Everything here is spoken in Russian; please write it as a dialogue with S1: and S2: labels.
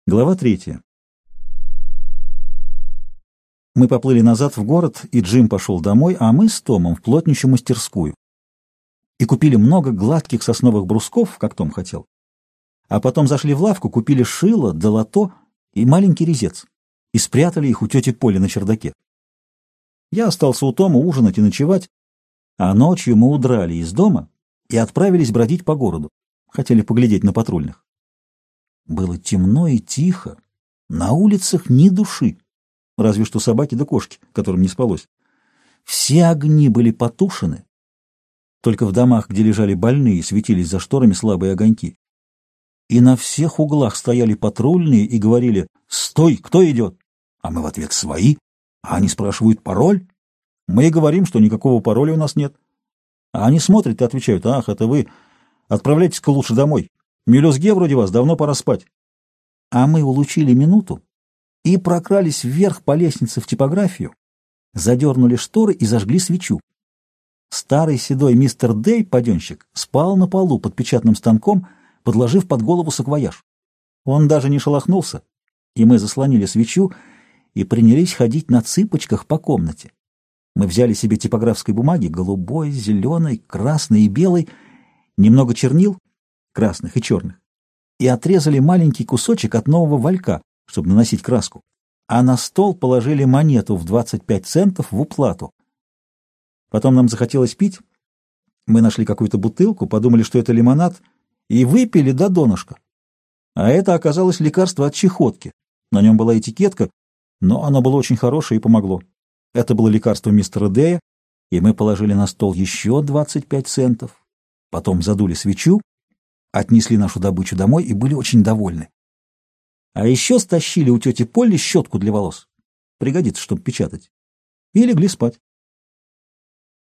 S1: Глава 3. Мы поплыли назад в город, и Джим пошел домой, а мы с Томом в плотничью мастерскую. И купили много гладких сосновых брусков, как Том хотел. А потом зашли в лавку, купили шило, долото и маленький резец. И спрятали их у тети Поли на чердаке. Я остался у Тома ужинать и ночевать, а ночью мы удрали из дома и отправились бродить по городу. Хотели поглядеть на патрульных. Было темно и тихо, на улицах ни души, разве что собаки да кошки, которым не спалось. Все огни были потушены, только в домах, где лежали больные, светились за шторами слабые огоньки. И на всех углах стояли патрульные и говорили: «Стой, кто идет?» А мы в ответ: «Свои». А они спрашивают: «Пароль?» Мы и говорим, что никакого пароля у нас нет. А они смотрят и отвечают: «Ах, это вы, отправляйтесь-ка лучше домой. Мелюзге вроде вас, давно пора спать». А мы улучили минуту и прокрались вверх по лестнице в типографию, задернули шторы и зажгли свечу. Старый седой мистер Дэй, паденщик, спал на полу под печатным станком, подложив под голову саквояж. Он даже не шелохнулся, и мы заслонили свечу и принялись ходить на цыпочках по комнате. Мы взяли себе типографской бумаги, голубой, зеленой, красной и белой, немного чернил, красных и черных, и отрезали маленький кусочек от нового валька, чтобы наносить краску, а на стол положили монету в 25 центов в уплату. Потом нам захотелось пить. Мы нашли какую-то бутылку, подумали, что это лимонад, и выпили до донышка. А это оказалось лекарство от чахотки. На нем была этикетка, но оно было очень хорошее и помогло. Это было лекарство мистера Дэя, и мы положили на стол еще 25 центов. Потом задули свечу, отнесли нашу добычу домой и были очень довольны. А еще стащили у тети Полли щетку для волос. Пригодится, чтобы печатать. И легли спать.